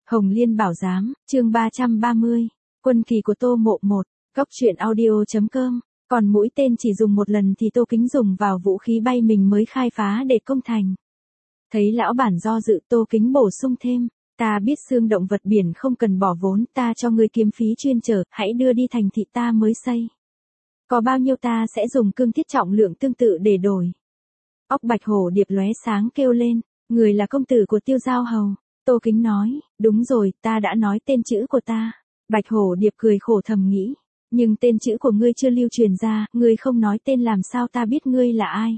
Hồng Liên Bảo Giám, chương 330, Quân kỳ của Tô Mộ 1, Cóc truyện audio.com, còn mũi tên chỉ dùng một lần thì Tô Kính dùng vào vũ khí bay mình mới khai phá để công thành. Thấy lão bản do dự, Tô Kính bổ sung thêm, ta biết xương động vật biển không cần bỏ vốn, ta cho ngươi kiếm phí chuyên chở, hãy đưa đi thành thị ta mới xây. Có bao nhiêu ta sẽ dùng cương thiết trọng lượng tương tự để đổi. Óc Bạch Hổ Điệp lóe sáng kêu lên, người là công tử của Tiêu Giao Hầu. Tô Kính nói, đúng rồi, ta đã nói tên chữ của ta. Bạch Hổ Điệp cười khổ thầm nghĩ, nhưng tên chữ của ngươi chưa lưu truyền ra, ngươi không nói tên làm sao ta biết ngươi là ai.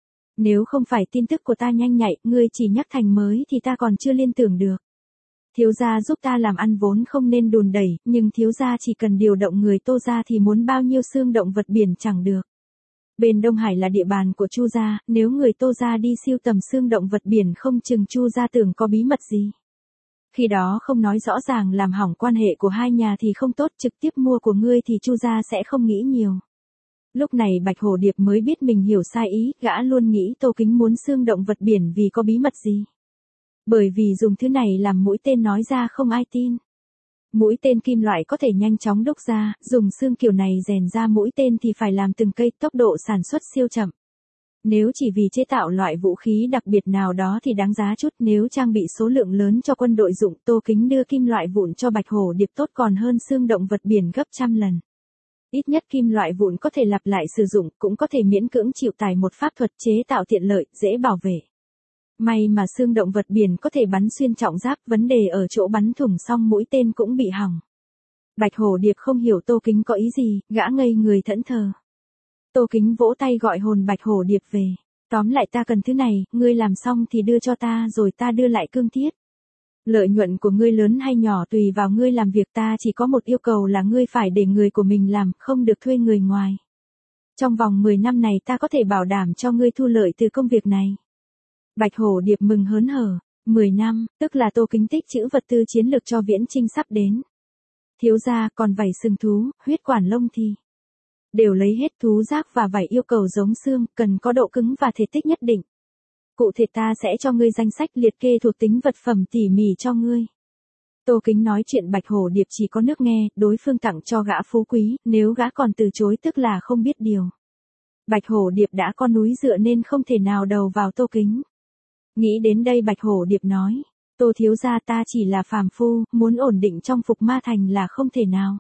Nếu không phải tin tức của ta nhanh nhạy, ngươi chỉ nhắc thành mới thì ta còn chưa liên tưởng được. Thiếu gia giúp ta làm ăn vốn không nên đùn đẩy, nhưng thiếu gia chỉ cần điều động người Tô gia thì muốn bao nhiêu xương động vật biển chẳng được. Bên Đông Hải là địa bàn của Chu gia, nếu người Tô gia đi siêu tầm xương động vật biển không chừng Chu gia tưởng có bí mật gì. Khi đó không nói rõ ràng làm hỏng quan hệ của hai nhà thì không tốt, trực tiếp mua của ngươi thì Chu gia sẽ không nghĩ nhiều. Lúc này Bạch Hổ Điệp mới biết mình hiểu sai ý, gã luôn nghĩ Tô Kính muốn xương động vật biển vì có bí mật gì. Bởi vì dùng thứ này làm mũi tên nói ra không ai tin. Mũi tên kim loại có thể nhanh chóng đúc ra, dùng xương kiểu này rèn ra mũi tên thì phải làm từng cây, tốc độ sản xuất siêu chậm. Nếu chỉ vì chế tạo loại vũ khí đặc biệt nào đó thì đáng giá chút, nếu trang bị số lượng lớn cho quân đội dụng, Tô Kính đưa kim loại vụn cho Bạch Hổ Điệp tốt còn hơn xương động vật biển gấp trăm lần. Ít nhất kim loại vụn có thể lặp lại sử dụng, cũng có thể miễn cưỡng chịu tải một pháp thuật chế tạo tiện lợi, dễ bảo vệ. May mà xương động vật biển có thể bắn xuyên trọng giáp, vấn đề ở chỗ bắn thủng xong mũi tên cũng bị hỏng. Bạch Hổ Điệp không hiểu Tô Kính có ý gì, gã ngây người thẫn thờ. Tô Kính vỗ tay gọi hồn Bạch Hổ Điệp về. Tóm lại ta cần thứ này, ngươi làm xong thì đưa cho ta rồi ta đưa lại cương thiết. Lợi nhuận của ngươi lớn hay nhỏ tùy vào ngươi làm việc, ta chỉ có một yêu cầu là ngươi phải để người của mình làm, không được thuê người ngoài. Trong vòng 10 năm này ta có thể bảo đảm cho ngươi thu lợi từ công việc này. Bạch Hổ Điệp mừng hớn hở, 10 năm, tức là Tô Kính tích trữ vật tư chiến lược cho Viễn Chinh sắp đến. Thiếu gia còn vảy sừng thú, huyết quản lông thì đều lấy hết, thú giác và vảy yêu cầu giống xương, cần có độ cứng và thể tích nhất định. Cụ thể ta sẽ cho ngươi danh sách liệt kê thuộc tính vật phẩm tỉ mỉ cho ngươi. Tô Kính nói chuyện Bạch Hổ Điệp chỉ có nước nghe, đối phương tặng cho gã phú quý, nếu gã còn từ chối tức là không biết điều. Bạch Hổ Điệp đã có núi dựa nên không thể nào đầu vào Tô Kính. Nghĩ đến đây Bạch Hổ Điệp nói, Tô thiếu gia ta chỉ là phàm phu, muốn ổn định trong Phục Ma Thành là không thể nào.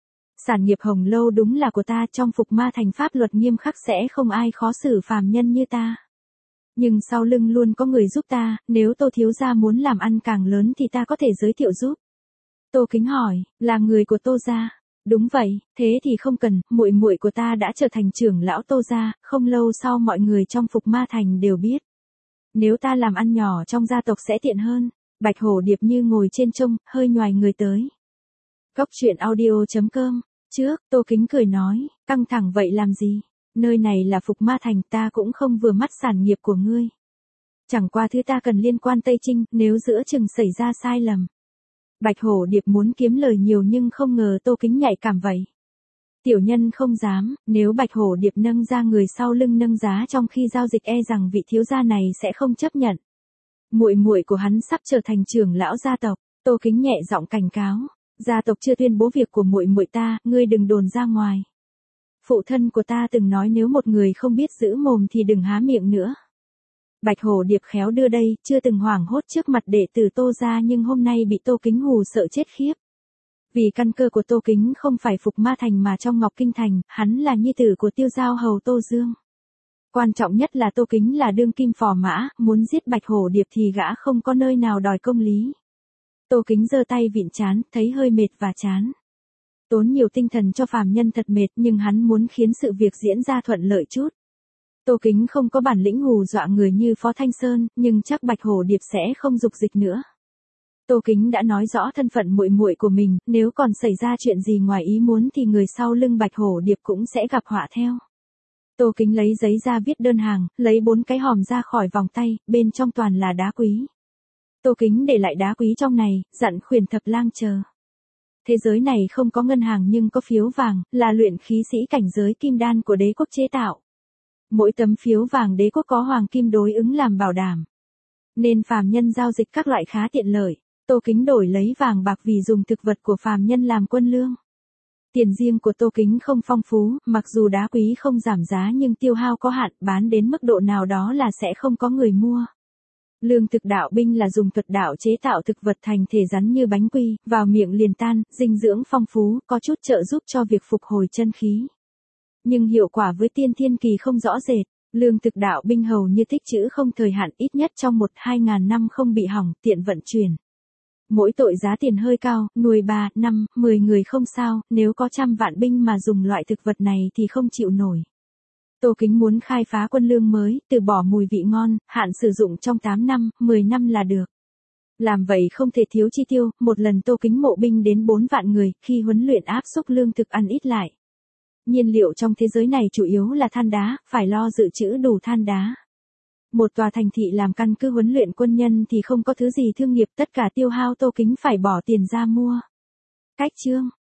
Sản nghiệp Hồng Lâu đúng là của ta, trong Phục Ma Thành pháp luật nghiêm khắc sẽ không ai khó xử phàm nhân như ta. Nhưng sau lưng luôn có người giúp ta, nếu Tô thiếu gia muốn làm ăn càng lớn thì ta có thể giới thiệu giúp. Tô Kính hỏi, là người của Tô gia? Đúng vậy, thế thì không cần, muội muội của ta đã trở thành trưởng lão Tô gia, không lâu sau mọi người trong Phục Ma Thành đều biết. Nếu ta làm ăn nhỏ trong gia tộc sẽ tiện hơn. Bạch Hổ Điệp như ngồi trên trông, hơi nhoài người tới. Cóc truyện audio.com, trước, Tô Kính cười nói, căng thẳng vậy làm gì? Nơi này là Phục Ma Thành, ta cũng không vừa mắt sản nghiệp của ngươi. Chẳng qua thứ ta cần liên quan Tây Trinh, nếu giữa chừng xảy ra sai lầm. Bạch Hổ Điệp muốn kiếm lời nhiều nhưng không ngờ Tô Kính nhạy cảm vậy. Tiểu nhân không dám, nếu Bạch Hổ Điệp nâng ra người sau lưng nâng giá trong khi giao dịch e rằng vị thiếu gia này sẽ không chấp nhận. Muội muội của hắn sắp trở thành trưởng lão gia tộc, Tô Kính nhẹ giọng cảnh cáo, gia tộc chưa tuyên bố việc của muội muội ta, ngươi đừng đồn ra ngoài. Phụ thân của ta từng nói nếu một người không biết giữ mồm thì đừng há miệng nữa. Bạch Hổ Điệp khéo đưa đây, chưa từng hoảng hốt trước mặt đệ tử Tô gia nhưng hôm nay bị Tô Kính hù sợ chết khiếp. Vì căn cơ của Tô Kính không phải Phục Ma Thành mà trong Ngọc Kinh Thành, hắn là nhi tử của Tiêu Giao Hầu Tô Dương. Quan trọng nhất là Tô Kính là đương kim phò mã, muốn giết Bạch Hổ Điệp thì gã không có nơi nào đòi công lý. Tô Kính giơ tay vịn trán, thấy hơi mệt và chán. Tốn nhiều tinh thần cho phàm nhân thật mệt nhưng hắn muốn khiến sự việc diễn ra thuận lợi chút. Tô Kính không có bản lĩnh hù dọa người như Phó Thanh Sơn, nhưng chắc Bạch Hổ Điệp sẽ không dục dịch nữa. Tô Kính đã nói rõ thân phận muội muội của mình, nếu còn xảy ra chuyện gì ngoài ý muốn thì người sau lưng Bạch Hổ Điệp cũng sẽ gặp họa theo. Tô Kính lấy giấy ra viết đơn hàng, lấy 4 cái hòm ra khỏi vòng tay, bên trong toàn là đá quý. Tô Kính để lại đá quý trong này, dặn Khuyển Thập Lang chờ. Thế giới này không có ngân hàng nhưng có phiếu vàng, là luyện khí sĩ cảnh giới kim đan của đế quốc chế tạo. Mỗi tấm phiếu vàng đế quốc có hoàng kim đối ứng làm bảo đảm. Nên phàm nhân giao dịch các loại khá tiện lợi. Tô Kính đổi lấy vàng bạc vì dùng thực vật của phàm nhân làm quân lương. Tiền riêng của Tô Kính không phong phú, mặc dù đá quý không giảm giá nhưng tiêu hao có hạn, bán đến mức độ nào đó là sẽ không có người mua. Lương thực đạo binh là dùng thuật đạo chế tạo thực vật thành thể rắn như bánh quy, vào miệng liền tan, dinh dưỡng phong phú, có chút trợ giúp cho việc phục hồi chân khí. Nhưng hiệu quả với tiên thiên kỳ không rõ rệt. Lương thực đạo binh hầu như tích trữ không thời hạn, ít nhất trong 1-2 ngàn năm không bị hỏng, tiện vận chuyển. Mỗi tội giá tiền hơi cao, nuôi 3, 5, 10 người không sao, nếu có 100 vạn binh mà dùng loại thực vật này thì không chịu nổi. Tô Kính muốn khai phá quân lương mới, từ bỏ mùi vị ngon, hạn sử dụng trong 8 năm, 10 năm là được. Làm vậy không thể thiếu chi tiêu, một lần Tô Kính mộ binh đến 4 vạn người, khi huấn luyện áp xúc lương thực ăn ít lại. Nhiên liệu trong thế giới này chủ yếu là than đá, phải lo dự trữ đủ than đá. Một tòa thành thị làm căn cứ huấn luyện quân nhân thì không có thứ gì thương nghiệp, tất cả tiêu hao Tô Kính phải bỏ tiền ra mua. Cách chương